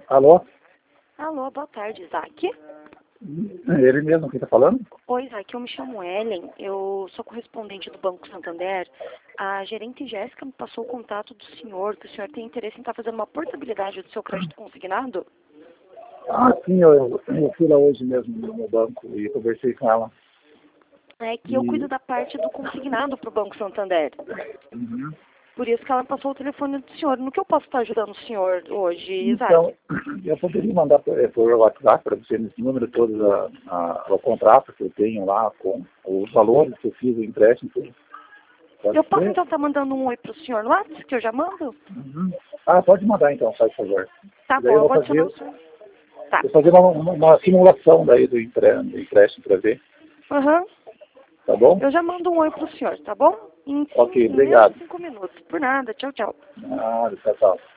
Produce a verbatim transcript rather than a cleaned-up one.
Alô? Alô, boa tarde, Isaac. Ele mesmo que está falando? Oi, Isaac, eu me chamo Ellen, eu sou correspondente do Banco Santander. A gerente Jéssica me passou o contato do senhor, que o senhor tem interesse em estar fazendo uma portabilidade do seu crédito consignado? Ah, sim, eu, eu fui lá hoje mesmo no banco e conversei com ela. É que E... eu cuido da parte do consignado para o Banco Santander. Uhum. Por isso que ela passou o telefone do senhor. No que eu posso estar ajudando o senhor hoje, Isaac? Então, eu poderia mandar por, por WhatsApp para você nesse número todo a, a, o contrato que eu tenho lá com os valores que eu fiz o empréstimo. Pode Eu posso ser? então estar mandando um oi para o senhor no WhatsApp, que eu já mando? Uhum. Ah, pode mandar então, faz favor. Tá E daí bom, eu eu vou vou adicionar o fazer, senhor. Tá. vou fazer uma, uma, uma simulação daí do empre- do empréstimo para ver, Aham. tá bom? Eu já mando um oi pro senhor, tá bom? Em, cinco, Ok, em menos obrigado. de cinco minutos. Por nada. Tchau, tchau. Ah, tchau, tchau.